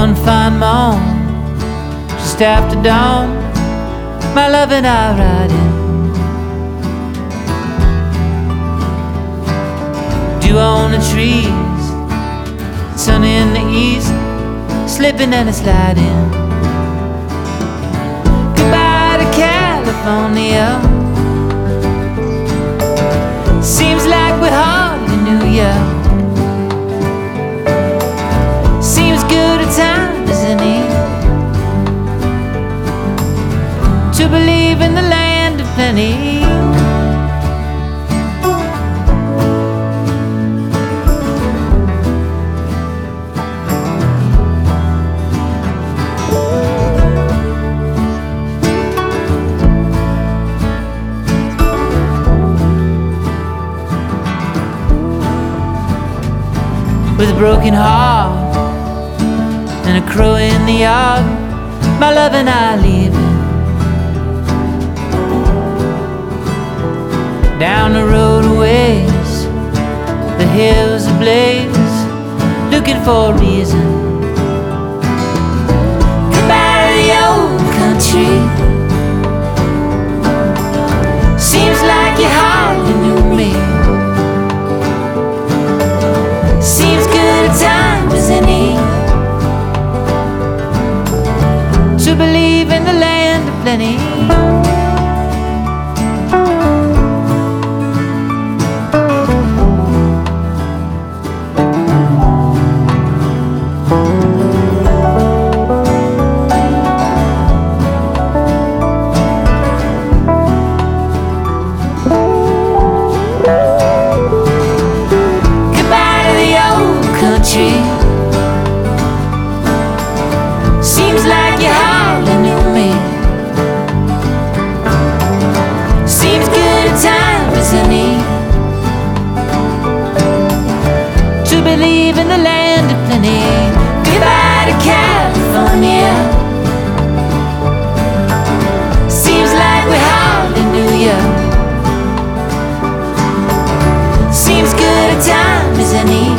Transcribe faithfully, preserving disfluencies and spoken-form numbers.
One fine morn, just after dawn, my love and I ride in. Dew on the trees, sun in the east, slipping and a sliding. Goodbye to California. Seems like we hardly knew ya. Seems good a time as any to believe in the land of plenty. With a broken heart and a crow in the yard, my love and I leaving. Down the road a ways, the hills ablaze, looking for a reason. Goodbye to the old country. Seems like you hardly knew me. Seems good a time as any to believe in the land of plenty. Seems like you hardly knew me. Seems good a time as any to believe in the land of plenty. Goodbye to California. Seems like we hardly knew ya. Seems good a time as any